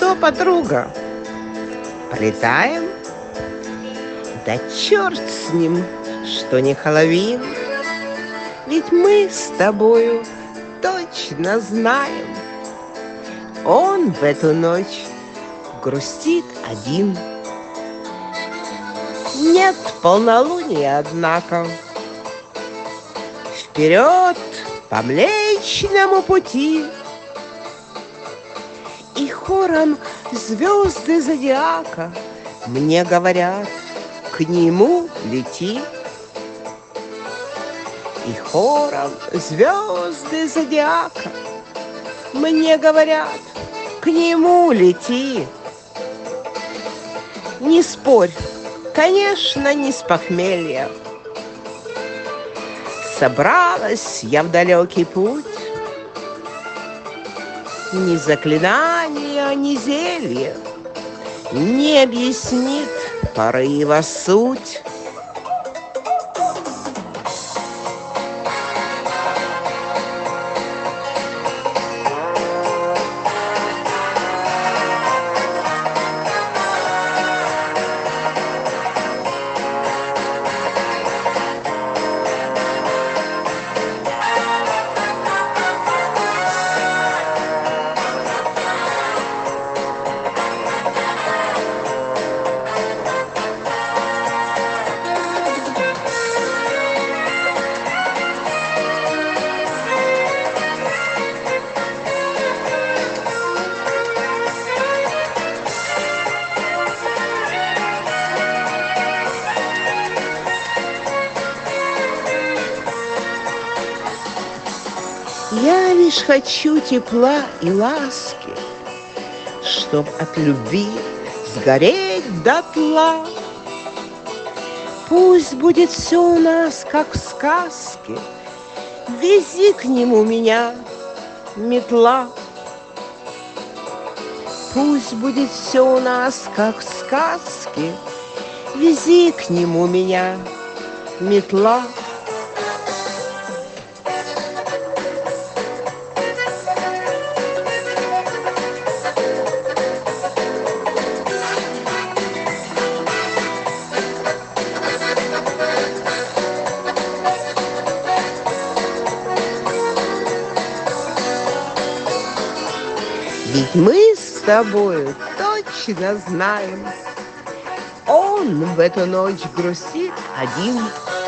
что, подруга, полетаем? Да черт с ним, что не Хэллоуин. Ведь мы с тобою точно знаем, он в эту ночь грустит один. Нет полнолуния, однако. Вперед по Млечному пути! И хором звезды зодиака мне говорят: к нему лети. И хором звезды зодиака мне говорят: к нему лети. Не спорь, конечно, не с похмелья. Собралась я в далекий путь. Ни заклинания, ни зелье не объяснит порыва суть. Я лишь хочу тепла и ласки, чтоб от любви сгореть дотла. Пусть будет все у нас, как в сказке. Вези к нему меня, метла. Пусть будет все у нас, как в сказке. Вези к нему меня, метла. Ведь мы с тобою точно знаем, он в эту ночь грустит один.